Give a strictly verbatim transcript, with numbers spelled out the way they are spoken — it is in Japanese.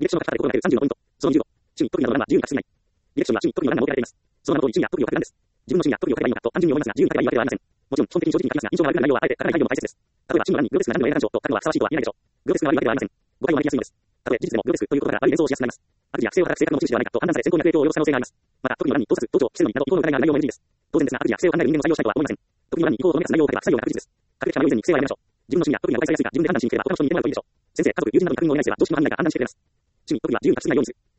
ションが書かれたことがさんじゅうのポイント。そのにじゅうご、趣味、特技などの欄は自由に書かせない。ディレクションは趣味、特技の欄が設けられています。その名の通り、趣味や特技を書く欄です。自分の趣味や特技を書けばいいのかと単純に思いますが、自由に書けばいいわけではありません。もちろん、基本的に正直に書きますが、印象が悪くなる内容はあえて書かない配慮も大切です。例えば、趣味の欄にグロテスクな何でも映画鑑賞と書くのはふさわしいとは言えないでしょう。グロテスクが悪いわけではありません。誤解を招きやすいのです。たとえ事実でもグロテスクということが悪い連想をしやすくなります。悪事や不正を働く性格の持ち主ではないかと判断され、選考に悪影響を及ぼす可能性があります。また、特技の欄に盗撮、盗聴、してのみなど違法の疑いがある内容も エヌジー です。当然ですが、悪事や不正を考える人間を採用したいとは思いません。特技の欄に違法をとどめかす内容を書けば不採用が確実です。書くべき者の以前に不正はやめましょう。自分の趣味や特技が誤解されやすいが、自分で判断しにくければ他の人に見てもらうといいでしょう。先生、家族、友人などに書くのをお願いすれば、常識の判断が判断しにくくなります。趣味、特技は自由に書きすぎないようにする。